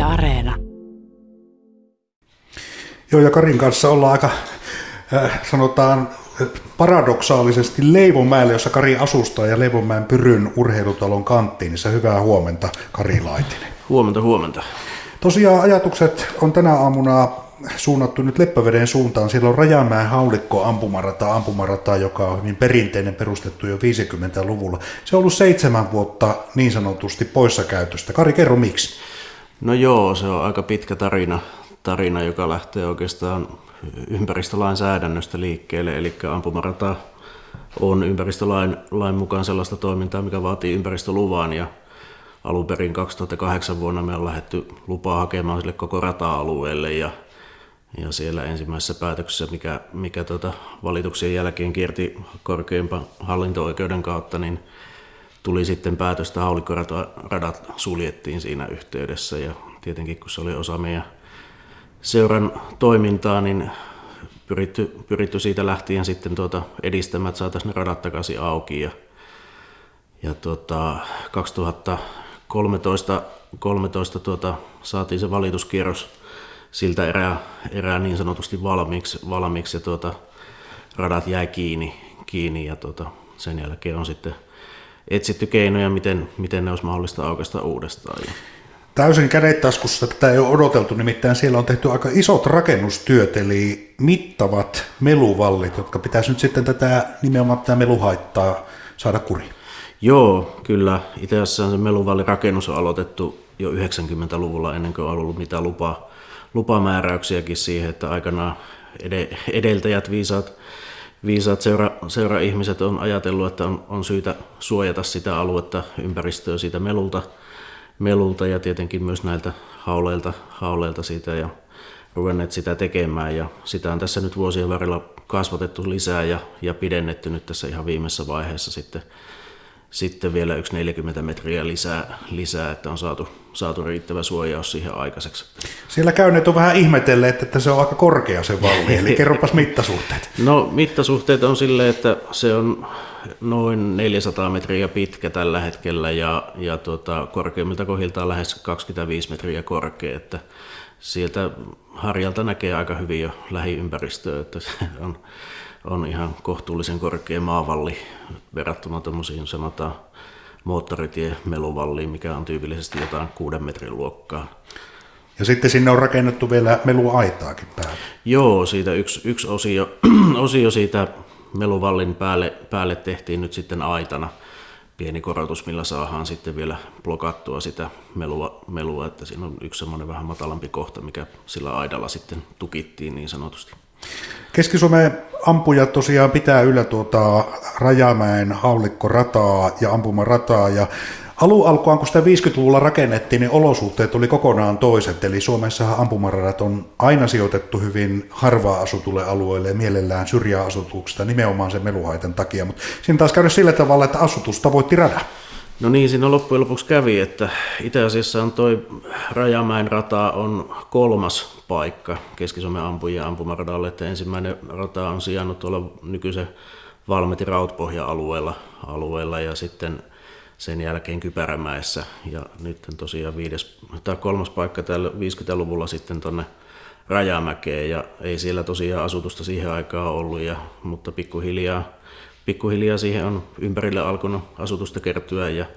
Areena. Joo, ja Karin kanssa ollaan aika, sanotaan, paradoksaalisesti Leivonmäelle, jossa Kari asustaa, ja Leivonmäen Pyryn urheilutalon kanttiinissa. Hyvää huomenta, Kari Laitinen. Huomenta. Tosiaan ajatukset on tänä aamuna suunnattu nyt Leppäveden suuntaan. Siellä on Rajamäen haulikko ampumarata, joka on hyvin perinteinen, perustettu jo 50-luvulla. Se on ollut 7 vuotta niin sanotusti poissa käytöstä. Kari, kerro miksi? No joo, se on aika pitkä tarina, joka lähtee oikeastaan ympäristölainsäädännöstä liikkeelle. Eli ampumarata on ympäristölain mukaan sellaista toimintaa, mikä vaatii ympäristöluvan, ja alun perin 2008 vuonna me on lähdetty lupaa hakemaan sille koko rata-alueelle, ja siellä ensimmäisessä päätöksessä, mikä valituksien jälkeen kierti korkeimpaan hallinto-oikeuden kautta, niin tuli sitten päätös, että haulikkoradat suljettiin siinä yhteydessä, ja tietenkin kun se oli osa meidän seuran toimintaa, niin pyritty siitä lähtien sitten edistämään, että saataisiin ne radat takaisin auki, ja 2013 saatiin se valituskierros siltä erää niin sanotusti valmiiksi ja radat jäi kiinni ja sen jälkeen on sitten etsitty keinoja, miten ne olisi mahdollista aukaista uudestaan. Täysin kädet-taskussa tätä ei ole odoteltu, nimittäin siellä on tehty aika isot rakennustyöt, eli mittavat meluvallit, jotka pitäisi nyt sitten nimenomaan tätä meluhaittaa saada kuriin. Joo, kyllä. Itse asiassa se meluvallirakennus on aloitettu jo 90-luvulla ennen kuin on ollut mitään lupamääräyksiäkin siihen, että aikanaan edeltäjät, viisaat seura-ihmiset on ajatellut, että on syytä suojata sitä aluetta, ympäristöä siitä melulta ja tietenkin myös näiltä hauleilta siitä, ja ruvenneet sitä tekemään, ja sitä on tässä nyt vuosien varrella kasvatettu lisää ja pidennetty nyt tässä ihan viimeisessä vaiheessa sitten vielä 40 metriä lisää, että on saatu riittävä suojaus siihen aikaiseksi. Siellä käyneet on vähän ihmetelleet, että se on aika korkea se valli, eli kerropas mittasuhteet. No mittasuhteet on silleen, että se on noin 400 metriä pitkä tällä hetkellä ja korkeimmilta kohdiltaan lähes 25 metriä korkea, että sieltä harjalta näkee aika hyvin jo lähiympäristöä, että se on ihan kohtuullisen korkea maavalli verrattuna tuommoisiin sanotaan moottoritie-meluvalliin, mikä on tyypillisesti jotain 6 metrin luokkaa. Ja sitten sinne on rakennettu vielä meluaitaakin päälle. Joo, siitä yksi osio siitä meluvallin päälle tehtiin nyt sitten aitana. Pieni korotus, millä saadaan sitten vielä blokattua sitä melua, että siinä on yksi semmoinen vähän matalampi kohta, mikä sillä aidalla sitten tukittiin niin sanotusti. Keski-Suomen ampujat tosiaan pitää yllä Rajamäen haulikkorataa ja ampumarataa, ja alkuaan, kun sitä 50-luvulla rakennettiin, niin olosuhteet oli kokonaan toiset, eli Suomessahan ampumaradat on aina sijoitettu hyvin harvaan asutulle alueelle ja mielellään syrjäasutuksesta nimenomaan sen meluhaitan takia, mutta siinä taas käydä sillä tavalla, että asutus tavoitti radan. No niin, siinä loppujen lopuksi kävi, että itse asiassa on toi Rajamäen rata on 3. paikka Keski-Suomen ampujien ampumaradalle, että ensimmäinen rata on sijainnut tuolla nykyisen Valmetin Rautpohja-alueella ja sitten sen jälkeen Kypärämäessä, ja nyt tosiaan 3. paikka täällä 50-luvulla sitten tuonne Rajamäkeen, ja ei siellä tosiaan asutusta siihen aikaan ollut, mutta pikkuhiljaa siihen on ympärille alkanut asutusta kertyä, ja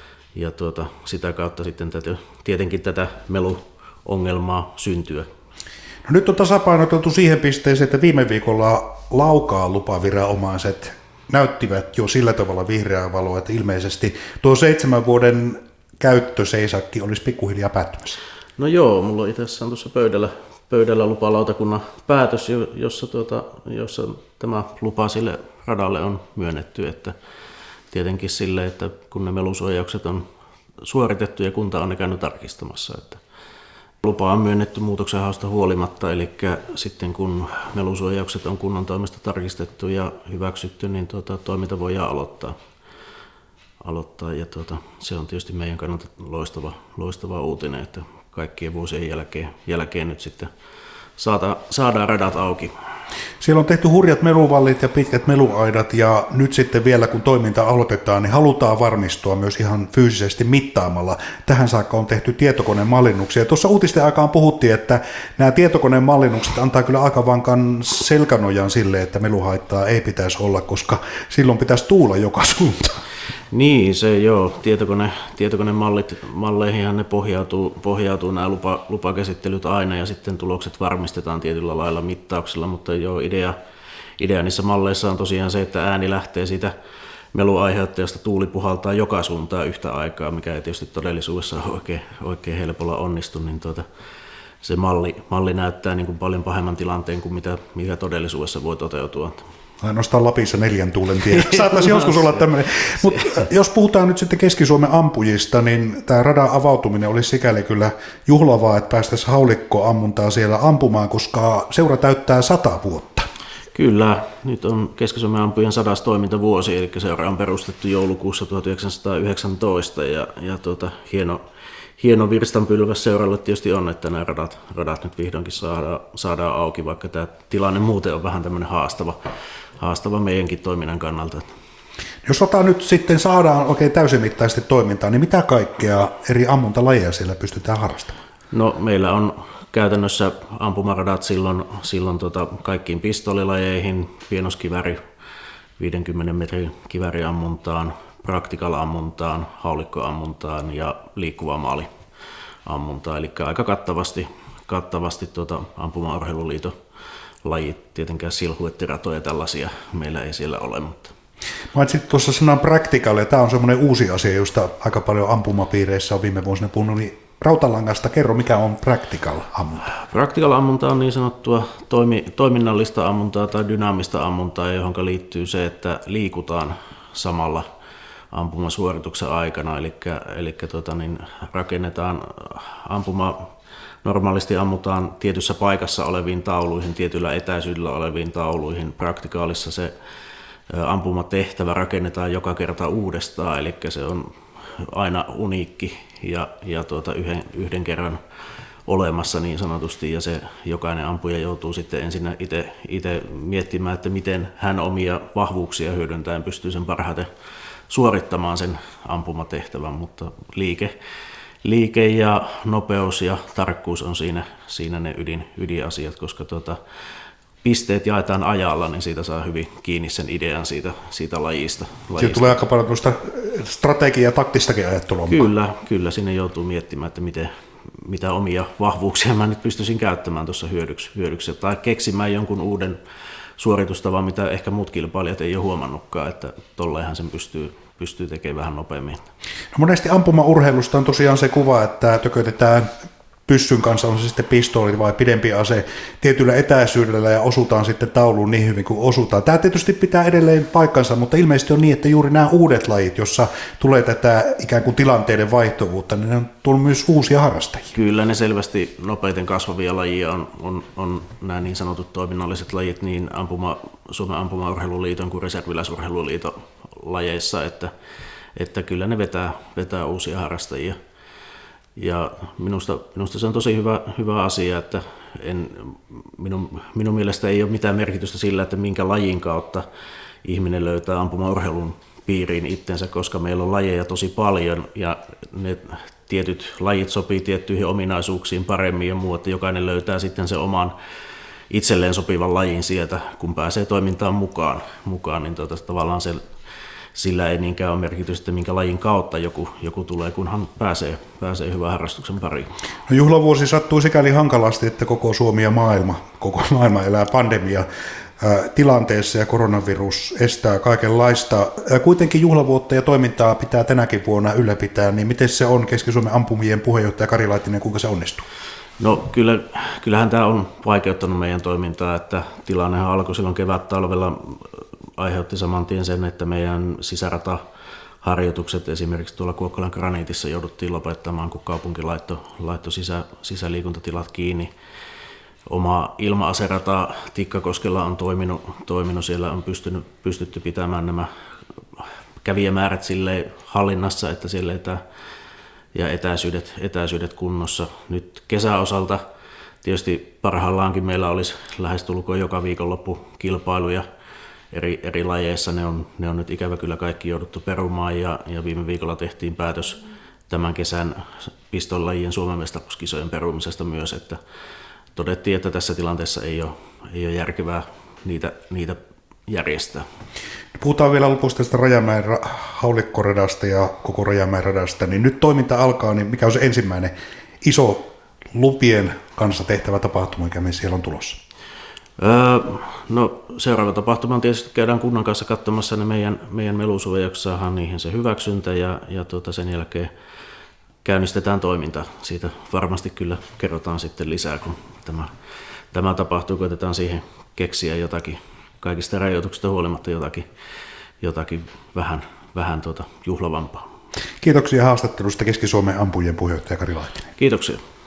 sitä kautta sitten tietenkin tätä meluongelmaa syntyä. No nyt on tasapainoteltu siihen pisteeseen, että viime viikolla Laukaan lupaviranomaiset näyttivät jo sillä tavalla vihreää valoa, että ilmeisesti tuo 7 vuoden käyttöseisakki olisi pikkuhiljaa päättymässä. No joo, mulla on itse asiassa tuossa pöydällä lupalautakunnan päätös, jossa tämä lupa sille radalle on myönnetty, että tietenkin sille, että kun ne melusuojaukset on suoritettu ja kunta on ne käynyt tarkistamassa, että lupa on myönnetty muutoksenhausta huolimatta, eli sitten kun melusuojaukset on kunnan toimesta tarkistettu ja hyväksytty, niin toiminta voidaan aloittaa ja se on tietysti meidän kannalta loistava uutinen, että kaikkien vuosien jälkeen nyt sitten saadaan radat auki. Siellä on tehty hurjat meluvallit ja pitkät meluaidat, ja nyt sitten vielä kun toiminta aloitetaan, niin halutaan varmistua myös ihan fyysisesti mittaamalla. Tähän saakka on tehty tietokonemallinnuksia. Tuossa uutisten aikaan puhuttiin, että nämä tietokonemallinnukset antaa kyllä aika vankan selkänojan sille, että meluhaittaa ei pitäisi olla, koska silloin pitäisi tuulla joka suuntaan. Niin, se joo. Tietokonemalleihinhan ne pohjautuu nämä lupakäsittelyt aina, ja sitten tulokset varmistetaan tietyllä lailla mittauksilla, mutta joo, idea niissä malleissa on tosiaan se, että ääni lähtee siitä meluaiheuttajasta, tuuli puhaltaa joka suuntaan yhtä aikaa, mikä ei tietysti todellisuudessa oikein helpolla onnistu, niin se malli näyttää niin kuin paljon pahemman tilanteen kuin mikä todellisuudessa voi toteutua. Ainoastaan Lapissa 4 tuulen tie. Saattaisi joskus olla tämmöinen. Mutta jos puhutaan nyt sitten Keski-Suomen ampujista, niin tämä radan avautuminen olisi sikäli kyllä juhlavaa, että päästäisiin haulikkoammuntaa siellä ampumaan, koska seura täyttää 100 vuotta. Kyllä, nyt on Keski-Suomen ampujien 100. toimintavuosi, eli seura on perustettu joulukuussa 1919, ja hieno virstanpylväs seuralle tietysti on, että nämä radat nyt vihdoinkin saadaan auki, vaikka tämä tilanne muuten on vähän tämmöinen haastava meidänkin toiminnan kannalta. Jos nyt sitten saadaan oikein täysimittaisesti toimintaa, niin mitä kaikkea eri ammuntalajeja siellä pystytään harrastamaan? No, meillä on käytännössä ampumaradat silloin kaikkiin pistoolilajeihin, pienoskivääri, 50 metrin kivääriammuntaan, practical-ammuntaan, haulikkoammuntaan ja liikkuvaa maaliammuntaan, eli aika kattavasti ampumaurheiluliiton lajit, tietenkään silhuettiratoja tällaisia meillä ei siellä ole. Mutta. Mainitsit tuossa sanan practical, ja tämä on semmoinen uusi asia, josta aika paljon ampumapiireissä on viime vuosina puhunut, niin Rautalangasta kerro, mikä on practical-ammunta? Practical-ammunta on niin sanottua toiminnallista ammuntaa tai dynaamista ammuntaa, johon liittyy se, että liikutaan samalla ampumasuorituksen aikana, eli rakennetaan normaalisti ammutaan tietyssä paikassa oleviin tauluihin, tietyllä etäisyydellä oleviin tauluihin. Praktikaalissa se ampumatehtävä rakennetaan joka kerta uudestaan, eli se on aina uniikki ja yhden kerran olemassa niin sanotusti, ja se jokainen ampuja joutuu sitten ensin itse miettimään, että miten hän omia vahvuuksia hyödyntäen pystyy sen parhaiten suorittamaan sen ampumatehtävän, mutta liike ja nopeus ja tarkkuus on siinä ne ydinasiat, koska pisteet jaetaan ajalla, niin siitä saa hyvin kiinni sen idean siitä lajista. Siitä tulee aika paljon tuosta strategiaa ja taktistakin ajattelua. Kyllä, sinne joutuu miettimään, että mitä omia vahvuuksia mä nyt pystyisin käyttämään tuossa hyödyksi tai keksimään jonkun uuden suoritustavan, mitä ehkä muut kilpailijat ei ole huomannutkaan, että tolleenhan sen pystyy tekemään vähän nopeammin. No monesti ampumaurheilusta on tosiaan se kuva, että tökötetään pyssyn kanssa, on se sitten pistooli vai pidempi ase, tietyllä etäisyydellä ja osutaan sitten tauluun niin hyvin kuin osutaan. Tämä tietysti pitää edelleen paikkansa, mutta ilmeisesti on niin, että juuri nämä uudet lajit, jossa tulee tätä ikään kuin tilanteiden vaihtuvuutta, niin ne on tullut myös uusia harrastajia. Kyllä, ne selvästi nopeiten kasvavia lajia on nämä niin sanotut toiminnalliset lajit niin Suomen ampumaurheiluliiton kuin reserviläisurheiluliiton lajeissa, että kyllä ne vetää uusia harrastajia. Ja minusta se on tosi hyvä asia, että minun mielestä ei ole mitään merkitystä sillä, että minkä lajin kautta ihminen löytää ampumaurheilun piiriin itsensä, koska meillä on lajeja tosi paljon ja ne tietyt lajit sopii tiettyihin ominaisuuksiin paremmin ja muu, että jokainen löytää sitten se oman itselleen sopivan lajin sieltä, kun pääsee toimintaan mukaan niin tavallaan sillä ei niinkään ole merkitystä, minkä lajin kautta joku tulee, kunhan pääsee hyvän harrastuksen pariin. No, juhlavuosi sattui sikäli hankalasti, että koko Suomi ja koko maailma elää pandemia tilanteessa ja koronavirus estää kaikenlaista. Kuitenkin juhlavuotta ja toimintaa pitää tänäkin vuonna ylläpitää, niin miten se on Keski-Suomen ampumien puheenjohtaja Kari Laitinen, kuinka se onnistuu? No kyllähän tämä on vaikeuttanut meidän toimintaa, että tilannehan alkoi silloin kevättalvella, aiheutti saman tien sen, että meidän sisärataharjoitukset esimerkiksi tuolla Kuokkolan Graniitissa jouduttiin lopettamaan, kun kaupunki laittoi sisäliikuntatilat kiinni. Oma ilma-aserata Tikkakoskella on toiminut, siellä on pystytty pitämään nämä kävijämäärät silleen hallinnassa, että siellä ja etäisyydet kunnossa. Nyt kesäosalta Tietysti parhaillaankin meillä olisi lähestulkoon joka viikonloppu kilpailuja eri lajeissa. Ne on nyt ikävä kyllä kaikki jouduttu perumaan ja viime viikolla tehtiin päätös tämän kesän pistolajien Suomen mestaruuskisojen perumisesta myös, että todettiin, että tässä tilanteessa ei ole järkevää niitä järjestää. Puhutaan vielä lopuksi tästä Rajamäen haulikkoradasta ja koko Rajamäen radasta, niin nyt toiminta alkaa, niin mikä on se ensimmäinen iso lupien kanssa tehtävä tapahtuma, mikä me siellä on tulossa? No seuraava tapahtuma on tietysti käydään kunnan kanssa katsomassa ne meidän melusuojaksi, saadaan niihin se hyväksyntä ja sen jälkeen käynnistetään toiminta. Siitä varmasti kyllä kerrotaan sitten lisää, kun tämä tapahtuu, koitetaan siihen keksiä jotakin, kaikista rajoituksista huolimatta jotakin vähän juhlavampaa. Kiitoksia haastattelusta Keski-Suomen ampujien puheenjohtaja Kari Laitinen. Kiitoksia.